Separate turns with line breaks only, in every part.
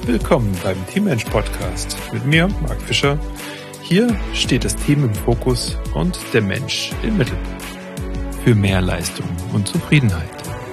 Willkommen beim Teammensch Podcast mit mir, Marc Fischer. Hier steht das Team im Fokus und der Mensch im Mittelpunkt. Für mehr Leistung und Zufriedenheit.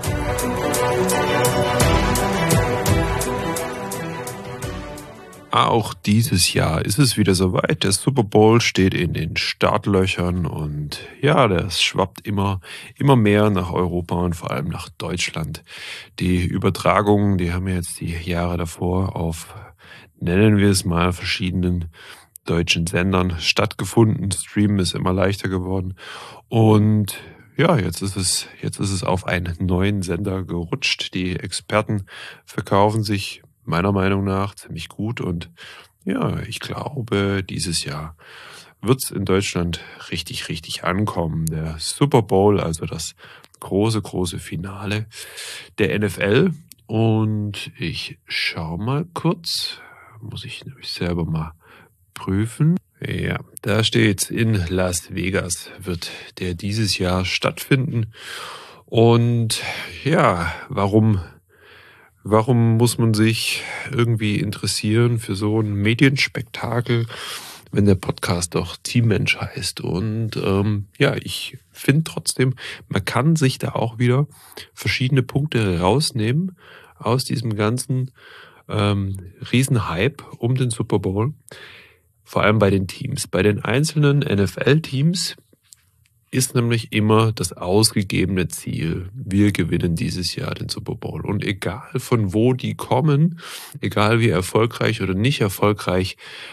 Auch dieses Jahr ist es wieder soweit. Der Super Bowl steht in den Startlöchern und ja, das schwappt immer mehr nach Europa und vor allem nach Deutschland. Die Übertragungen, die haben jetzt die Jahre davor auf, nennen wir es mal, verschiedenen deutschen Sendern stattgefunden. Streamen ist immer leichter geworden und ja, jetzt ist es auf einen neuen Sender gerutscht. Die Experten verkaufen sich meiner Meinung nach ziemlich gut und ja, ich glaube, dieses Jahr wird es in Deutschland richtig ankommen. Der Super Bowl, also das große Finale der NFL. Und ich schaue mal kurz, muss ich nämlich selber mal prüfen. Ja, da steht, in Las Vegas wird der dieses Jahr stattfinden. Und ja, warum muss man sich irgendwie interessieren für so ein Medienspektakel, wenn der Podcast doch Teammensch heißt? Und ja, ich finde trotzdem, man kann sich da auch wieder verschiedene Punkte rausnehmen aus diesem ganzen Riesenhype um den Super Bowl. Vor allem bei den Teams. Bei den einzelnen NFL-Teams ist nämlich immer das ausgegebene Ziel, wir gewinnen dieses Jahr den Super Bowl. Und egal von wo die kommen, egal wie erfolgreich oder nicht erfolgreich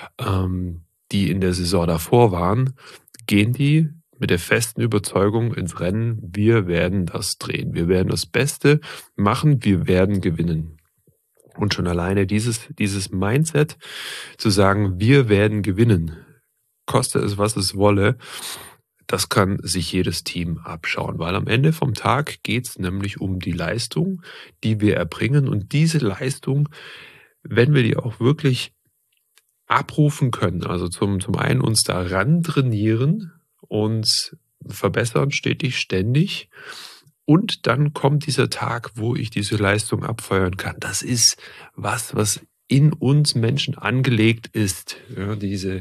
die in der Saison davor waren, gehen die mit der festen Überzeugung ins Rennen, wir werden das drehen, wir werden das Beste machen, wir werden gewinnen. Und schon alleine dieses Mindset zu sagen, wir werden gewinnen, koste es, was es wolle, das kann sich jedes Team abschauen, weil am Ende vom Tag geht es nämlich um die Leistung, die wir erbringen. Und diese Leistung, wenn wir die auch wirklich abrufen können, also zum einen uns daran trainieren, uns verbessern stetig, ständig, und dann kommt dieser Tag, wo ich diese Leistung abfeuern kann. Das ist was in uns Menschen angelegt ist. Ja, diese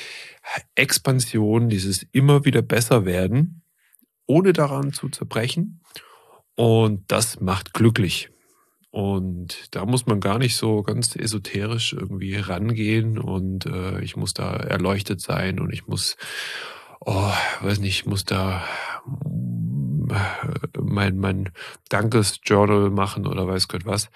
Expansion, dieses immer wieder besser werden, ohne daran zu zerbrechen. Und das macht glücklich. Und da muss man gar nicht so ganz esoterisch irgendwie rangehen und ich muss da erleuchtet sein und ich muss, muss da mein Dankesjournal machen oder weiß Gott was.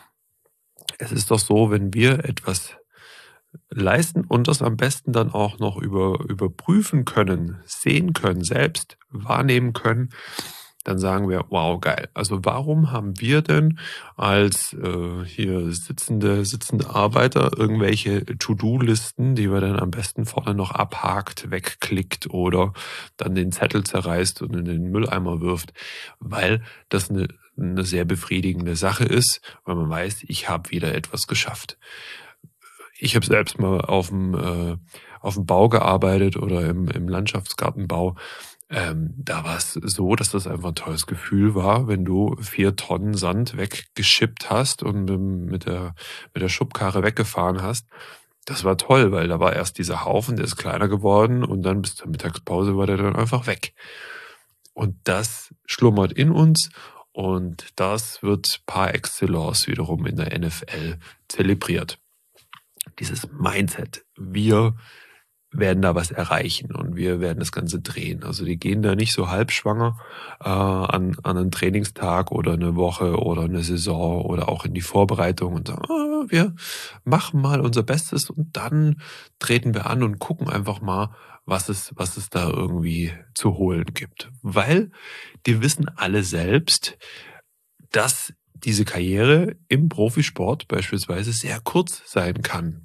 Es ist doch so, wenn wir etwas leisten und das am besten dann auch noch überprüfen können, sehen können, selbst wahrnehmen können, dann sagen wir, wow, geil. Also warum haben wir denn als hier sitzende Arbeiter irgendwelche To-Do-Listen, die wir dann am besten vorne noch abhakt, wegklickt oder dann den Zettel zerreißt und in den Mülleimer wirft? Weil das eine sehr befriedigende Sache ist, weil man weiß, ich habe wieder etwas geschafft. Ich habe selbst mal auf dem Bau gearbeitet oder im Landschaftsgartenbau. Da war es so, dass das einfach ein tolles Gefühl war, wenn du 4 Tonnen Sand weggeschippt hast und mit der Schubkarre weggefahren hast. Das war toll, weil da war erst dieser Haufen, der ist kleiner geworden und dann bis zur Mittagspause war der dann einfach weg. Und das schlummert in uns und das wird par excellence wiederum in der NFL zelebriert. Dieses Mindset, wir werden da was erreichen und wir werden das Ganze drehen. Also die gehen da nicht so halbschwanger an einen Trainingstag oder eine Woche oder eine Saison oder auch in die Vorbereitung und sagen, wir machen mal unser Bestes und dann treten wir an und gucken einfach mal, was es da irgendwie zu holen gibt. Weil die wissen alle selbst, dass diese Karriere im Profisport beispielsweise sehr kurz sein kann.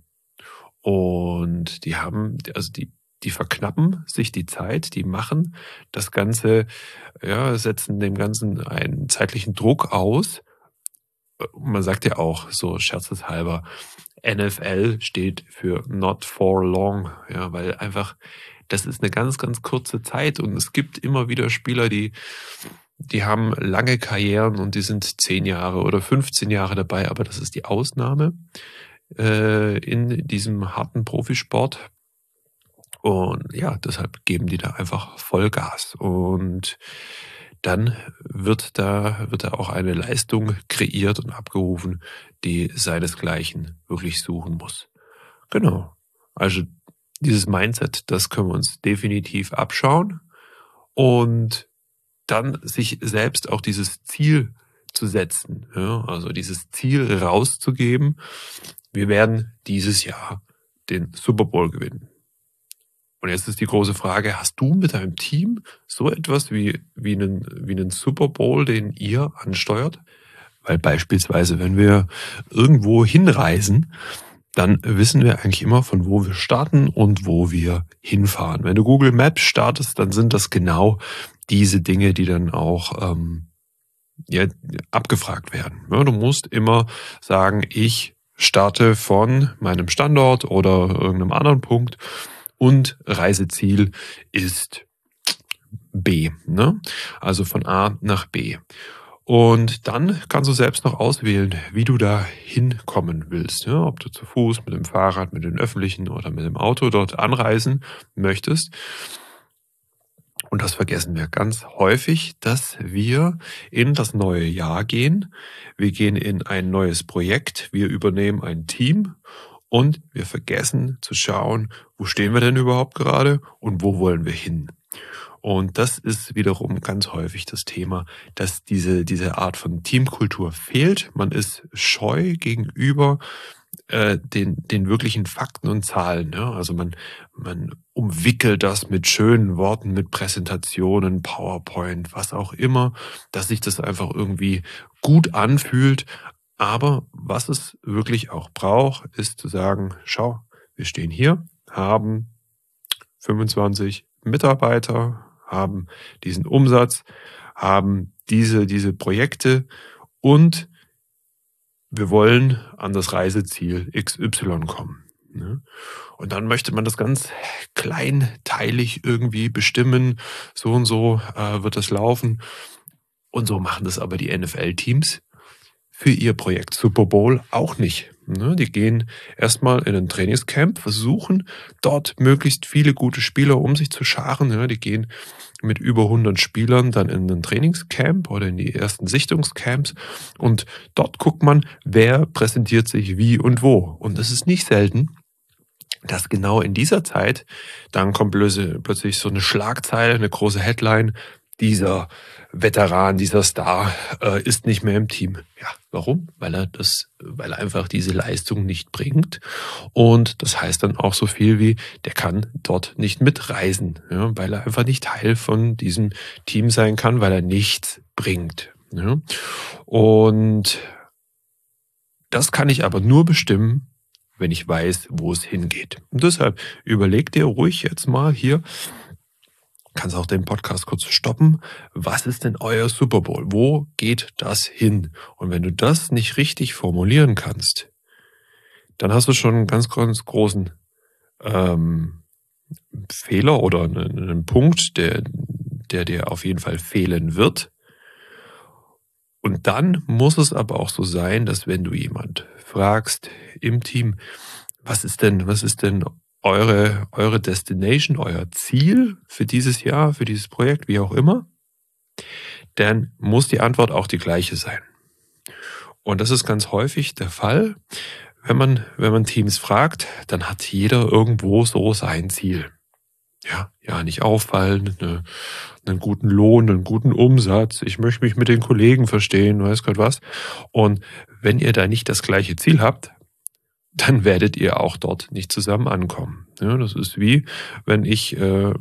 Und die verknappen sich die Zeit, die machen das Ganze, ja, setzen dem Ganzen einen zeitlichen Druck aus. Man sagt ja auch so scherzeshalber, NFL steht für not for long, ja, weil einfach das ist eine ganz kurze Zeit und es gibt immer wieder Spieler, die haben lange Karrieren und die sind 10 Jahre oder 15 Jahre dabei, aber das ist die Ausnahme. in diesem harten Profisport. Und ja, deshalb geben die da einfach Vollgas. Und dann wird da auch eine Leistung kreiert und abgerufen, die seinesgleichen wirklich suchen muss. Genau. Also dieses Mindset, das können wir uns definitiv abschauen und dann sich selbst auch dieses Ziel zu setzen, ja, also dieses Ziel rauszugeben, wir werden dieses Jahr den Super Bowl gewinnen. Und jetzt ist die große Frage, hast du mit deinem Team so etwas wie einen Super Bowl, den ihr ansteuert? Weil beispielsweise, wenn wir irgendwo hinreisen, dann wissen wir eigentlich immer, von wo wir starten und wo wir hinfahren. Wenn du Google Maps startest, dann sind das genau diese Dinge, die dann auch ja, abgefragt werden. Ja, du musst immer sagen, ich starte von meinem Standort oder irgendeinem anderen Punkt und Reiseziel ist B, ne? Also von A nach B. Und dann kannst du selbst noch auswählen, wie du da hinkommen willst. Ja, ob du zu Fuß, mit dem Fahrrad, mit den Öffentlichen oder mit dem Auto dort anreisen möchtest. Und das vergessen wir ganz häufig, dass wir in das neue Jahr gehen. Wir gehen in ein neues Projekt, wir übernehmen ein Team und wir vergessen zu schauen, wo stehen wir denn überhaupt gerade und wo wollen wir hin. Und das ist wiederum ganz häufig das Thema, dass diese Art von Teamkultur fehlt. Man ist scheu gegenüber den wirklichen Fakten und Zahlen. Ja? Also man umwickelt das mit schönen Worten, mit Präsentationen, PowerPoint, was auch immer, dass sich das einfach irgendwie gut anfühlt. Aber was es wirklich auch braucht, ist zu sagen, schau, wir stehen hier, haben 25 Mitarbeiter, haben diesen Umsatz, haben diese Projekte und wir wollen an das Reiseziel XY kommen. Ne? Und dann möchte man das ganz kleinteilig irgendwie bestimmen. So und so wird das laufen. Und so machen das aber die NFL-Teams für ihr Projekt Super Bowl auch nicht. Ne? Die gehen erstmal in ein Trainingscamp, versuchen dort möglichst viele gute Spieler um sich zu scharen. Ja? Die gehen mit über 100 Spielern dann in ein Trainingscamp oder in die ersten Sichtungscamps und dort guckt man, wer präsentiert sich wie und wo. Und es ist nicht selten, dass genau in dieser Zeit, dann kommt plötzlich so eine Schlagzeile, eine große Headline, dieser Veteran, dieser Star ist nicht mehr im Team. Ja, warum? Weil er einfach diese Leistung nicht bringt. Und das heißt dann auch so viel wie, der kann dort nicht mitreisen, ja, weil er einfach nicht Teil von diesem Team sein kann, weil er nichts bringt. Ja. Und das kann ich aber nur bestimmen, wenn ich weiß, wo es hingeht. Und deshalb überleg dir ruhig jetzt mal hier, kannst auch den Podcast kurz stoppen. Was ist denn euer Super Bowl? Wo geht das hin? Und wenn du das nicht richtig formulieren kannst, dann hast du schon einen ganz, ganz großen Fehler oder einen Punkt, der dir auf jeden Fall fehlen wird. Und dann muss es aber auch so sein, dass wenn du jemand fragst im Team, was ist denn eure Destination, euer Ziel für dieses Jahr, für dieses Projekt, wie auch immer, dann muss die Antwort auch die gleiche sein. Und das ist ganz häufig der Fall. Wenn man Teams fragt, dann hat jeder irgendwo so sein Ziel. Ja, nicht auffallen, einen guten Lohn, einen guten Umsatz. Ich möchte mich mit den Kollegen verstehen, weiß Gott was. Und wenn ihr da nicht das gleiche Ziel habt, dann werdet ihr auch dort nicht zusammen ankommen. Ja, das ist wie, wenn ich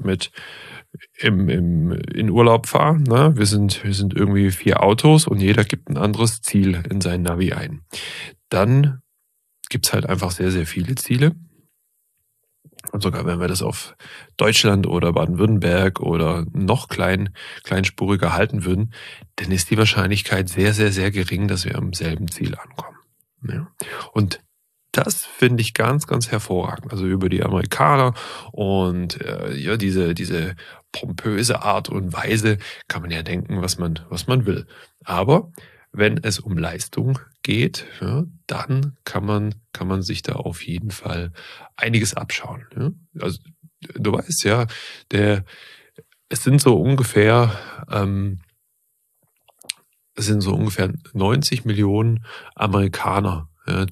in Urlaub fahre. Ne? Wir sind irgendwie 4 Autos und jeder gibt ein anderes Ziel in sein Navi ein. Dann gibt's halt einfach sehr, sehr viele Ziele. Und sogar wenn wir das auf Deutschland oder Baden-Württemberg oder noch kleinspuriger halten würden, dann ist die Wahrscheinlichkeit sehr, sehr, sehr gering, dass wir am selben Ziel ankommen. Ja. Und das finde ich ganz, ganz hervorragend. Also über die Amerikaner und ja, diese pompöse Art und Weise kann man ja denken, was man will. Aber wenn es um Leistung geht, ja, dann kann man sich da auf jeden Fall einiges abschauen, ja. Also, du weißt ja, der es sind so ungefähr ähm, es sind so ungefähr 90 Millionen Amerikaner, ja,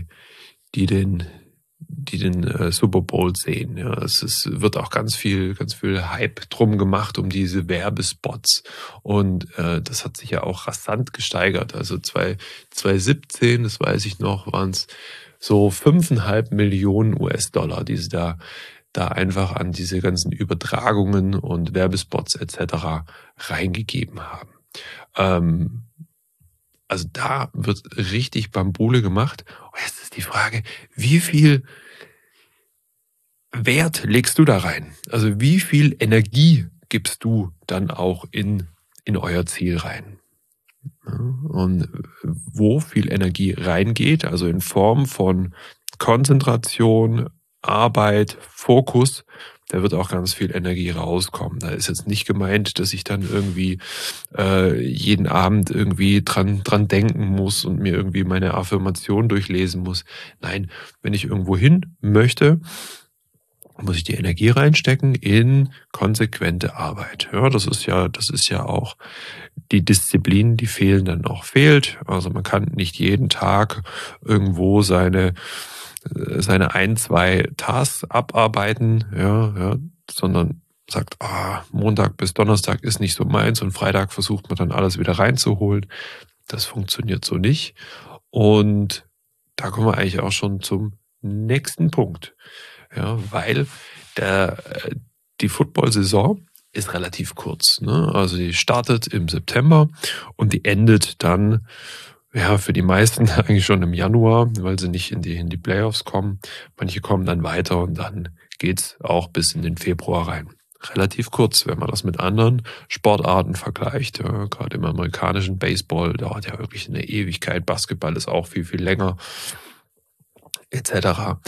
die den Super Bowl sehen. Ja, wird auch ganz viel Hype drum gemacht um diese Werbespots. Und das hat sich ja auch rasant gesteigert. Also 2017, das weiß ich noch, waren es so 5,5 Millionen US-Dollar, die sie da einfach an diese ganzen Übertragungen und Werbespots etc. reingegeben haben. Ähm, also da wird richtig Bambule gemacht. Und jetzt ist die Frage, wie viel Wert legst du da rein? Also wie viel Energie gibst du dann auch in euer Ziel rein? Ja, und wo viel Energie reingeht, also in Form von Konzentration, Arbeit, Fokus, da wird auch ganz viel Energie rauskommen. Da ist jetzt nicht gemeint, dass ich dann irgendwie jeden Abend irgendwie dran denken muss und mir irgendwie meine Affirmation durchlesen muss. Nein, wenn ich irgendwo hin möchte, muss ich die Energie reinstecken in konsequente Arbeit. Ja, das ist ja auch die Disziplin, die fehlen dann noch fehlt. Also man kann nicht jeden Tag irgendwo seine ein, zwei Tasks abarbeiten, ja, sondern sagt, Montag bis Donnerstag ist nicht so meins und Freitag versucht man dann alles wieder reinzuholen. Das funktioniert so nicht. Und da kommen wir eigentlich auch schon zum nächsten Punkt. Ja, weil der, äh, die Football-Saison ist relativ kurz. Ne? Also die startet im September und die endet dann, ja, für die meisten eigentlich schon im Januar, weil sie nicht in die Playoffs kommen. Manche kommen dann weiter und dann geht's auch bis in den Februar rein. Relativ kurz, wenn man das mit anderen Sportarten vergleicht. Ja, gerade im amerikanischen Baseball dauert ja wirklich eine Ewigkeit. Basketball ist auch viel, viel länger etc.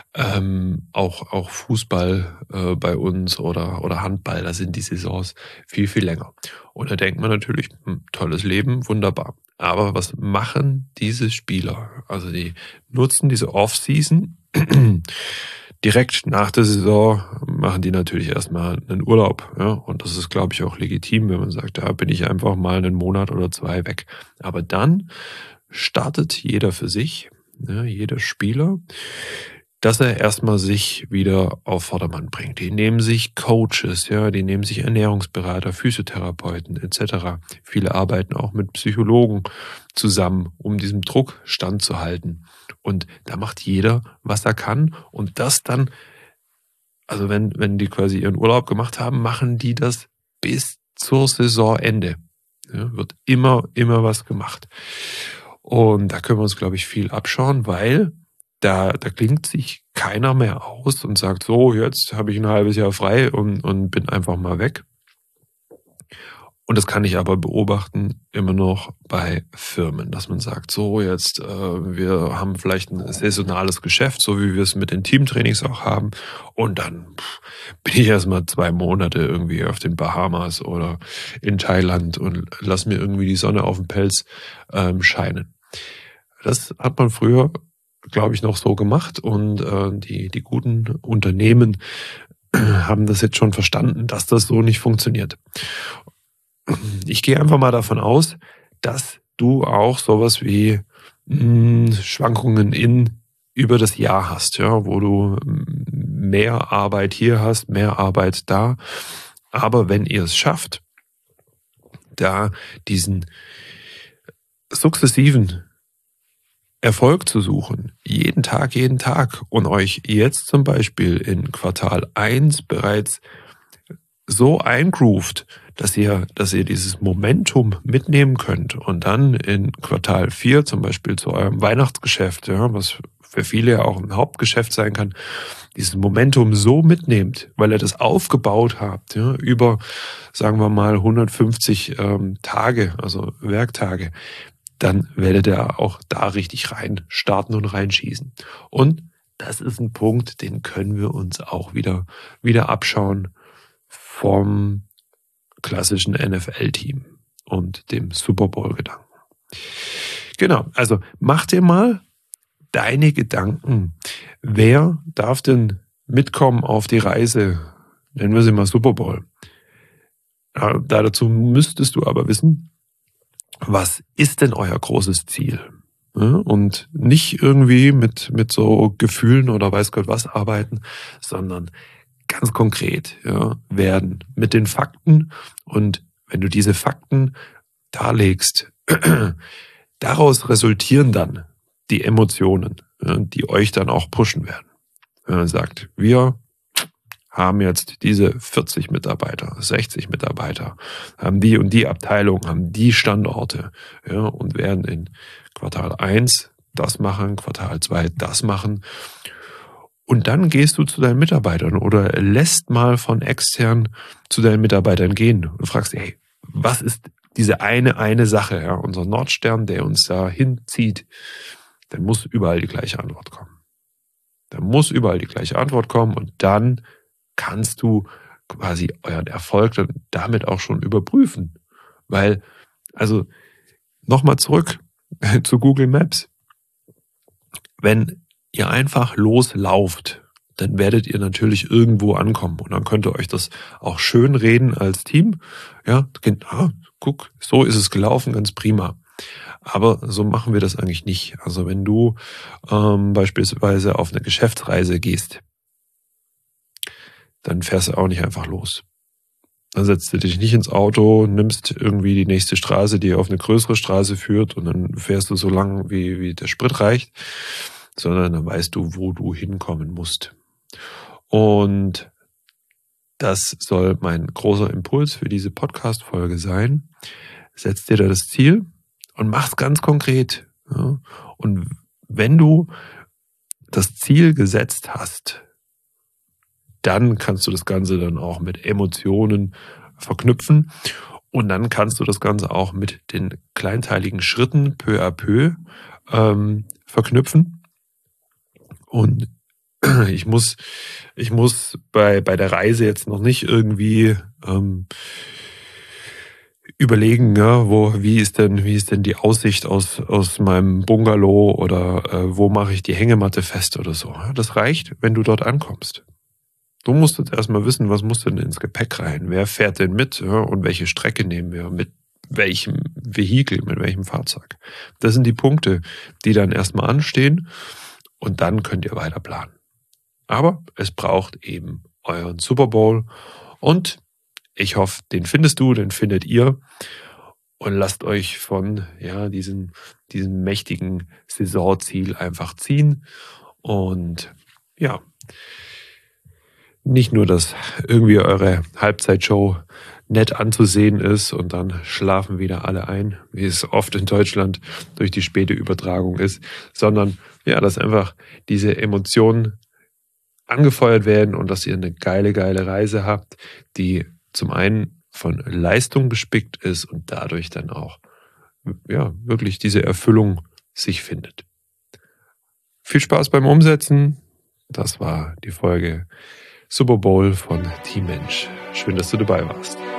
Auch Fußball bei uns oder Handball, da sind die Saisons viel, viel länger. Und da denkt man natürlich, tolles Leben, wunderbar. Aber was machen diese Spieler? Also die nutzen diese Off-Season. Direkt nach der Saison machen die natürlich erstmal einen Urlaub. Ja? Und das ist, glaube ich, auch legitim, wenn man sagt, da bin ich einfach mal einen Monat oder zwei weg. Aber dann startet jeder für sich, ja, jeder Spieler, dass er erstmal sich wieder auf Vordermann bringt. Die nehmen sich Coaches, ja, die nehmen sich Ernährungsberater, Physiotherapeuten etc. Viele arbeiten auch mit Psychologen zusammen, um diesem Druck standzuhalten. Und da macht jeder, was er kann. Und das dann, also wenn die quasi ihren Urlaub gemacht haben, machen die das bis zur Saisonende. Ja, wird immer was gemacht. Und da können wir uns, glaube ich, viel abschauen, weil da klingt sich keiner mehr aus und sagt, so, jetzt habe ich ein halbes Jahr frei und bin einfach mal weg. Und das kann ich aber beobachten immer noch bei Firmen, dass man sagt, so jetzt, wir haben vielleicht ein saisonales Geschäft, so wie wir es mit den Teamtrainings auch haben. Und dann bin ich erstmal 2 Monate irgendwie auf den Bahamas oder in Thailand und lass mir irgendwie die Sonne auf den Pelz scheinen. Das hat man früher, glaube ich, noch so gemacht und die guten Unternehmen haben das jetzt schon verstanden, dass das so nicht funktioniert. Ich gehe einfach mal davon aus, dass du auch sowas wie Schwankungen über das Jahr hast, ja, wo du mehr Arbeit hier hast, mehr Arbeit da. Aber wenn ihr es schafft, da diesen sukzessiven Erfolg zu suchen, jeden Tag und euch jetzt zum Beispiel in Quartal 1 bereits so eingroovt, dass ihr dieses Momentum mitnehmen könnt und dann in Quartal 4 zum Beispiel zu eurem Weihnachtsgeschäft, ja, was für viele ja auch ein Hauptgeschäft sein kann, dieses Momentum so mitnehmt, weil ihr das aufgebaut habt, ja, über, sagen wir mal, 150 Tage, also Werktage, dann werdet ihr auch da richtig rein starten und reinschießen. Und das ist ein Punkt, den können wir uns auch wieder abschauen vom klassischen NFL-Team und dem Super Bowl-Gedanken. Genau, also mach dir mal deine Gedanken. Wer darf denn mitkommen auf die Reise? Nennen wir sie mal Super Bowl. Dazu müsstest du aber wissen, was ist denn euer großes Ziel? Ja, und nicht irgendwie mit so Gefühlen oder weiß Gott was arbeiten, sondern ganz konkret werden mit den Fakten. Und wenn du diese Fakten darlegst, daraus resultieren dann die Emotionen, die euch dann auch pushen werden. Wenn man sagt, wir haben jetzt diese 40 Mitarbeiter, 60 Mitarbeiter, haben die und die Abteilung, haben die Standorte und werden in Quartal 1 das machen, Quartal 2 das machen. Und dann gehst du zu deinen Mitarbeitern oder lässt mal von extern zu deinen Mitarbeitern gehen und fragst, hey, was ist diese eine Sache, unser Nordstern, der uns da hinzieht? Dann muss überall die gleiche Antwort kommen. Und dann kannst du quasi euren Erfolg dann damit auch schon überprüfen. Weil, also nochmal zurück zu Google Maps. Wenn ihr einfach loslauft, dann werdet ihr natürlich irgendwo ankommen. Und dann könnt ihr euch das auch schön reden als Team. Ja, guck, so ist es gelaufen, ganz prima. Aber so machen wir das eigentlich nicht. Also wenn du beispielsweise auf eine Geschäftsreise gehst, dann fährst du auch nicht einfach los. Dann setzt du dich nicht ins Auto, nimmst irgendwie die nächste Straße, die auf eine größere Straße führt und dann fährst du so lang, wie der Sprit reicht, sondern dann weißt du, wo du hinkommen musst. Und das soll mein großer Impuls für diese Podcast-Folge sein. Setz dir da das Ziel und mach's ganz konkret. Ja? Und wenn du das Ziel gesetzt hast, dann kannst du das Ganze dann auch mit Emotionen verknüpfen und dann kannst du das Ganze auch mit den kleinteiligen Schritten peu à peu verknüpfen. Und ich muss bei der Reise jetzt noch nicht irgendwie überlegen, wie ist denn die Aussicht aus meinem Bungalow oder wo mache ich die Hängematte fest oder so. Das reicht, wenn du dort ankommst. Du musst jetzt erstmal wissen, was muss denn ins Gepäck rein? Wer fährt denn mit? Und welche Strecke nehmen wir? Mit welchem Vehikel, mit welchem Fahrzeug? Das sind die Punkte, die dann erstmal anstehen und dann könnt ihr weiter planen. Aber es braucht eben euren Super Bowl und ich hoffe, den findest du, den findet ihr und lasst euch von diesem mächtigen Saisonziel einfach ziehen und nicht nur, dass irgendwie eure Halbzeitshow nett anzusehen ist und dann schlafen wieder alle ein, wie es oft in Deutschland durch die späte Übertragung ist, sondern dass einfach diese Emotionen angefeuert werden und dass ihr eine geile Reise habt, die zum einen von Leistung bespickt ist und dadurch dann auch wirklich diese Erfüllung sich findet. Viel Spaß beim Umsetzen. Das war die Folge Super Bowl von Team Mensch. Schön, dass du dabei warst.